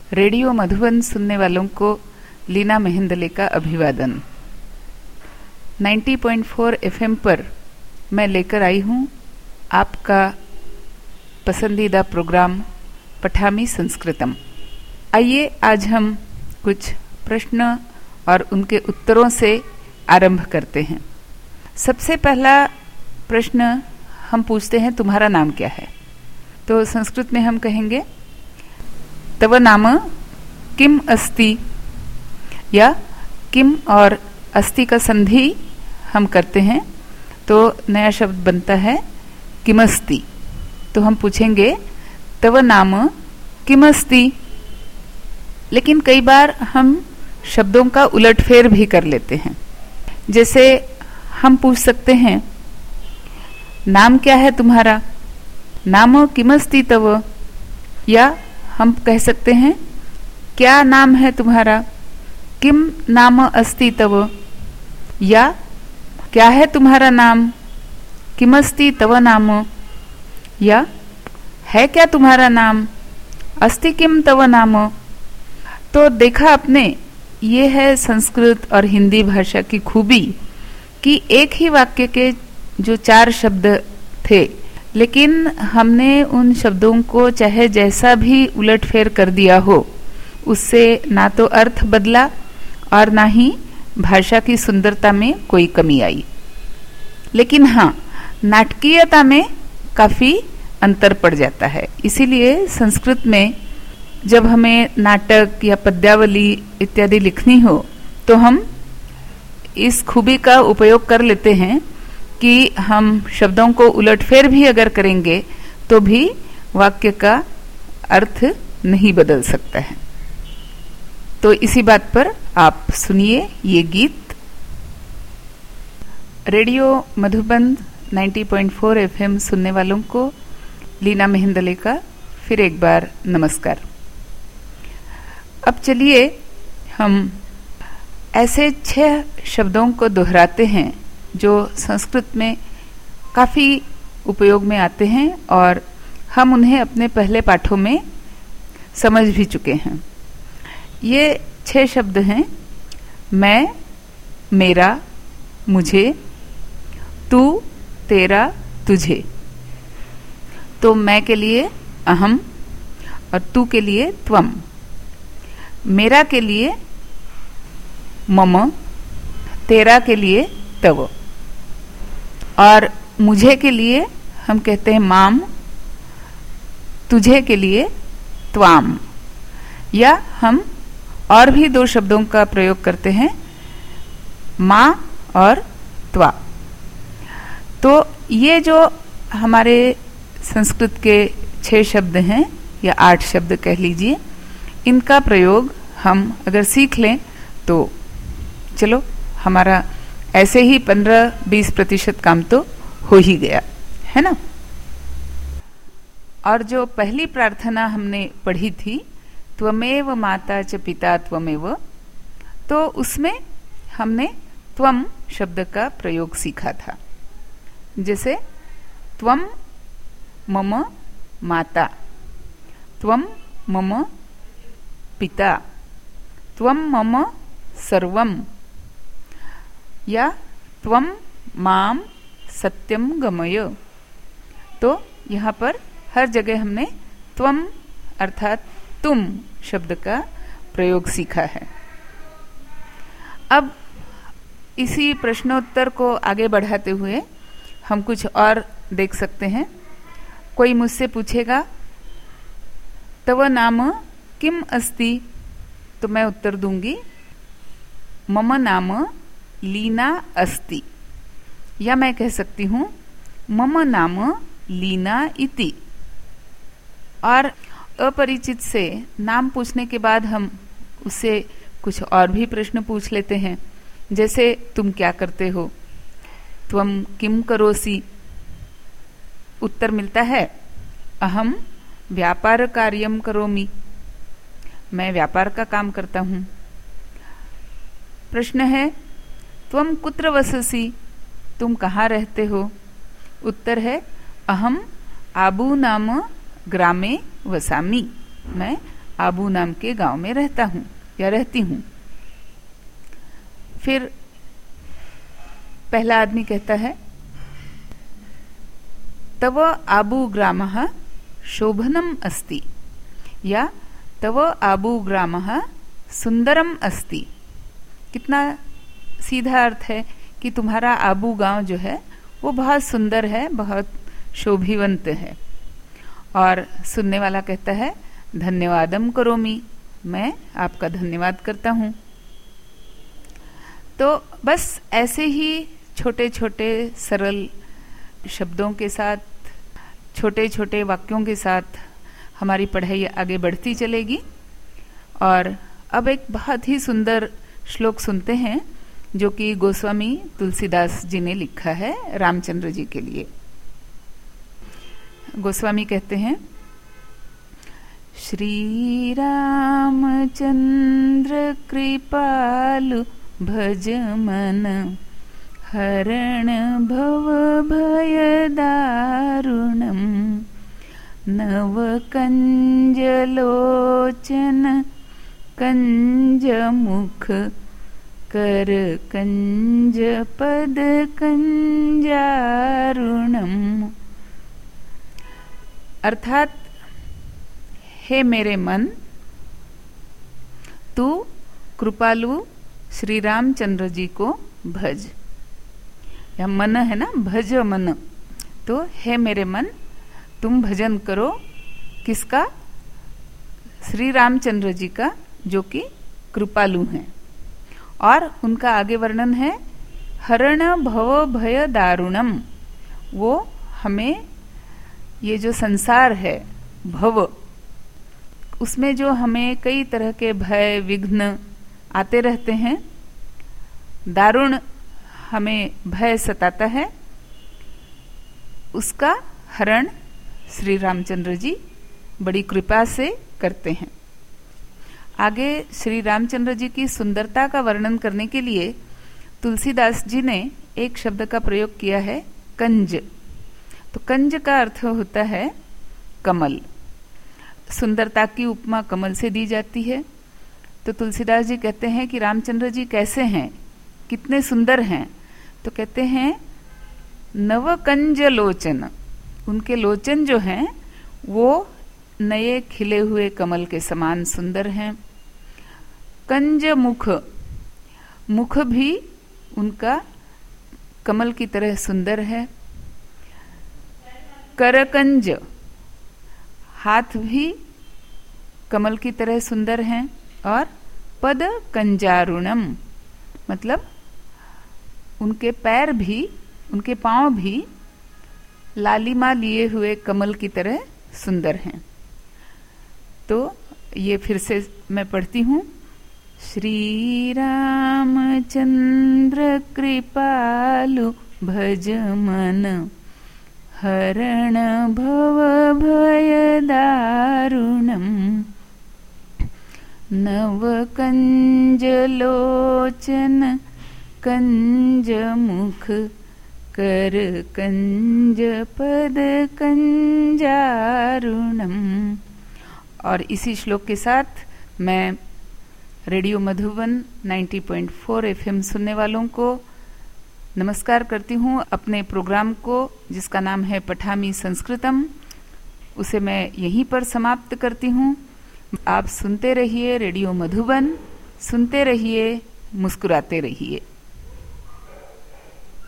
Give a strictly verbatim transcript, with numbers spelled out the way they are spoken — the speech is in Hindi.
रेडियो मधुबन सुनने वालों को लीना मेहंदले का अभिवादन। नब्बे पॉइंट चार एफएम पर मैं लेकर आई हूँ आपका पसंदीदा प्रोग्राम पठामी संस्कृतम। आइए आज हम कुछ प्रश्न और उनके उत्तरों से आरंभ करते हैं। सबसे पहला प्रश्न हम पूछते हैं, तुम्हारा नाम क्या है? तो संस्कृत में हम कहेंगे तव नाम किम अस्ति, या किम और अस्ति का संधि हम करते हैं तो नया शब्द बनता है किमस्ति। तो हम पूछेंगे तव नाम किमस्ति। लेकिन कई बार हम शब्दों का उलटफेर भी कर लेते हैं। जैसे हम पूछ सकते हैं नाम क्या है तुम्हारा, नाम किमस्ति तव, या हम कह सकते हैं क्या नाम है तुम्हारा, किम नाम अस्ति तव, या क्या है तुम्हारा नाम, किमस्ति तव नाम, या है क्या तुम्हारा नाम, अस्ति किम तव नाम। तो देखा आपने, ये है संस्कृत और हिंदी भाषा की खूबी कि एक ही वाक्य के जो चार शब्द थे, लेकिन हमने उन शब्दों को चाहे जैसा भी उलटफेर कर दिया हो, उससे ना तो अर्थ बदला और ना ही भाषा की सुंदरता में कोई कमी आई। लेकिन हाँ, नाटकीयता में काफी अंतर पड़ जाता है। इसीलिए संस्कृत में जब हमें नाटक या पद्यावली इत्यादि लिखनी हो तो हम इस खूबी का उपयोग कर लेते हैं कि हम शब्दों को उलटफेर भी अगर करेंगे तो भी वाक्य का अर्थ नहीं बदल सकता है। तो इसी बात पर आप सुनिए ये गीत। रेडियो मधुबन नब्बे पॉइंट चार एफएम सुनने वालों को लीना मेहंदले का फिर एक बार नमस्कार। अब चलिए हम ऐसे छह शब्दों को दोहराते हैं जो संस्कृत में काफी उपयोग में आते हैं और हम उन्हें अपने पहले पाठों में समझ भी चुके हैं। ये छह शब्द हैं मैं, मेरा, मुझे, तू, तेरा, तुझे। तो मैं के लिए अहम और तू के लिए त्वम, मेरा के लिए मम, तेरा के लिए तव, और मुझे के लिए हम कहते हैं माम, तुझे के लिए त्वाम। या हम और भी दो शब्दों का प्रयोग करते हैं, माँ और त्वा। तो ये जो हमारे संस्कृत के छह शब्द हैं या आठ शब्द कह लीजिए, इनका प्रयोग हम अगर सीख लें तो चलो हमारा ऐसे ही पंद्रह बीस प्रतिशत काम तो हो ही गया है ना। और जो पहली प्रार्थना हमने पढ़ी थी, त्वमेव माता च पिता त्वमेव, तो उसमें हमने त्वम शब्द का प्रयोग सीखा था। जैसे त्वम मम माता, त्वम मम पिता, त्वम मम सर्वम, या त्वम माम सत्यम गमय। तो यहाँ पर हर जगह हमने त्वम अर्थात तुम शब्द का प्रयोग सीखा है। अब इसी प्रश्नोत्तर को आगे बढ़ाते हुए हम कुछ और देख सकते हैं। कोई मुझसे पूछेगा तव नाम किम अस्ति, तो मैं उत्तर दूंगी मम नाम लीना अस्ति, या मैं कह सकती हूँ मम नाम लीना इति। और अपरिचित से नाम पूछने के बाद हम उससे कुछ और भी प्रश्न पूछ लेते हैं। जैसे तुम क्या करते हो, त्वम किम करोसि। उत्तर मिलता है अहम व्यापार कार्यम करोमि, मैं व्यापार का काम करता हूँ। प्रश्न है त्वम कुत्र वससि, तुम कहाँ रहते हो। उत्तर है अहम आबू नाम ग्रामे वसामि, मैं आबू नाम के गांव में रहता हूं या रहती हूं। फिर पहला आदमी कहता है, तव आबू ग्रामः शोभनम अस्ति, या तव आबू ग्रामः सुंदरम अस्ति। कितना सीधा अर्थ है कि तुम्हारा आबू गांव जो है वो बहुत सुंदर है, बहुत शोभिवंत है। और सुनने वाला कहता है, धन्यवादम करोमि, मैं आपका धन्यवाद करता हूं। तो बस ऐसे ही छोटे छोटे सरल शब्दों के साथ, छोटे छोटे वाक्यों के साथ हमारी पढ़ाई आगे बढ़ती चलेगी। और अब एक बहुत ही सुंदर श्लोक सुनते हैं जो कि गोस्वामी तुलसीदास जी ने लिखा है रामचंद्र जी के लिए। गोस्वामी कहते हैं, श्री रामचंद्र कृपालु भज मन, हरण भव भय दारुणम, नव कंज लोचन कंज मुख, कर कंज पद कंजारुणम। अर्थात, हे मेरे मन, तू कृपालु श्री रामचंद्र जी को भज। यह मन है ना, भज मन। तो हे मेरे मन, तुम भजन करो किसका? श्री रामचंद्र जी का, जो कि कृपालु हैं। और उनका आगे वर्णन है, हरण भव भय दारुणम। वो हमें ये जो संसार है भव, उसमें जो हमें कई तरह के भय विघ्न आते रहते हैं, दारुण हमें भय सताता है, उसका हरण श्री रामचंद्र जी बड़ी कृपा से करते हैं। आगे श्री रामचंद्र जी की सुंदरता का वर्णन करने के लिए तुलसीदास जी ने एक शब्द का प्रयोग किया है, कंज। तो कंज का अर्थ होता है कमल। सुंदरता की उपमा कमल से दी जाती है। तो तुलसीदास जी कहते हैं कि रामचंद्र जी कैसे हैं, कितने सुंदर हैं। तो कहते हैं, नव कंज लोचन, उनके लोचन जो हैं वो नए खिले हुए कमल के समान सुंदर हैं। कंज मुख, मुख भी उनका कमल की तरह सुंदर है। करकंज, हाथ भी कमल की तरह सुंदर हैं। और पद कंजारुणम, मतलब उनके पैर भी, उनके पांव भी लालिमा लिए हुए कमल की तरह सुंदर हैं। तो ये फिर से मैं पढ़ती हूं, श्री रामचंद्र कृपालु भज मन, हरण भव भय दारुणम, नव कंज लोचन कंज मुख, कर कंज पद कंजारुणम। और इसी श्लोक के साथ मैं रेडियो मधुबन नब्बे पॉइंट चार एफएम सुनने वालों को नमस्कार करती हूँ। अपने प्रोग्राम को, जिसका नाम है पठामी संस्कृतम, उसे मैं यहीं पर समाप्त करती हूँ। आप सुनते रहिए रेडियो मधुबन, सुनते रहिए, मुस्कुराते रहिए।